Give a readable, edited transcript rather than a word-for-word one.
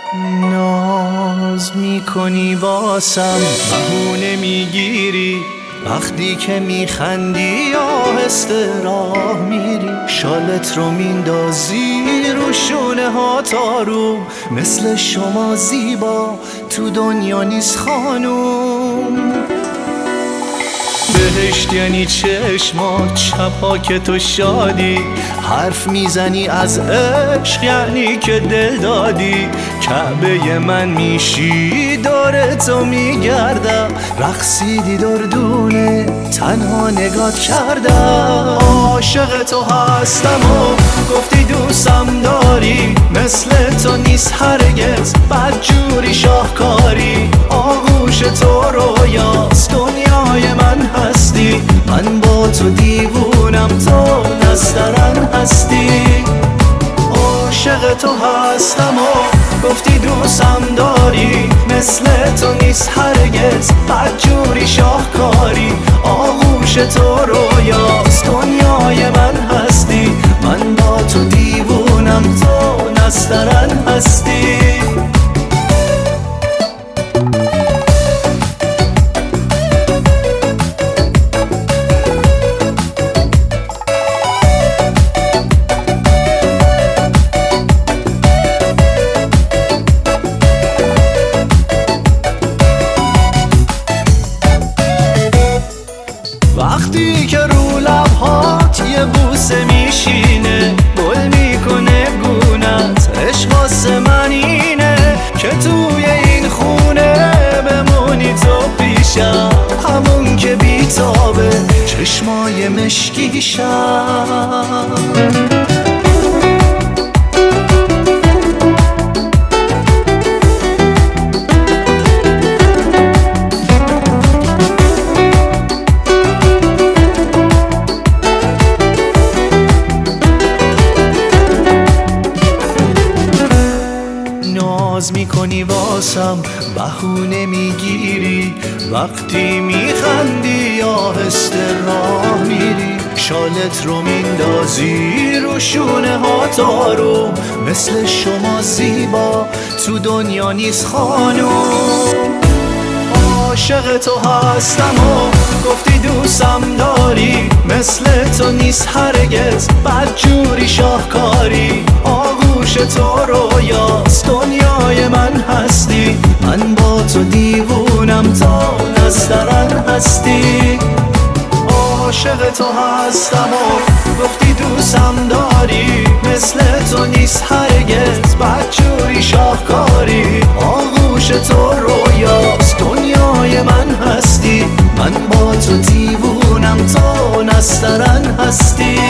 ناز میکنی واسم، بهونه میگیری وقتی که میخندی، آهسته راه میری، شالت رو میندازی رو شونه ها تارو، مثل شما زیبا تو دنیا نیست خانوم. بهشت یعنی چشمات، شبها که تو شادی، حرف میزنی از عشق یعنی که دل دادی، کعبه من میشی دور تو میگردم، رقصیدی دردونه تنها نگات کردم. عاشق تو هستم و گفتی دوستم داری، مثل تو نیست هرگز بدجوری شاهکاری، آغوش تو رویاست دنیای من هستی، من با تو دیوونم تو نسترن هستی. عاشق تو هستم و گفتی دوستم داری، مثل تو نیست هرگز بدجوری شاهکاری، آغوش تو رویاست دنیای من هستی، من با تو دیوونم تو نسترن هستی. وقتی که رو لبهات یه بوسه میشینه، گل میکنه گونت، عشق واسه من اینه که توی این خونه بمونی تو پیشم، همون که بیتابه چشمای مشکیشم. ناز میکنی واسم، بهونه میگیری وقتی میخندی، آهسته راه میری، شالت رو میندازی رو شونه ها تارو، مثل شما زیبا تو دنیا نیست خانوم. عاشق تو هستم و گفتی دوستم داری، مثل تو نیست هرگز بدجوری شاهکاری، آغوش تو رویاست دنیای من هستی، من با تو دیوونم تا نسترن هستی. عاشق تو هستم و گفتی دوستم داری، مثل تو نیست هرگز بدجوری شاهکاری، آغوش تو رویاست دنیای من هستی، من با تو دیوونم تا نسترن هستی.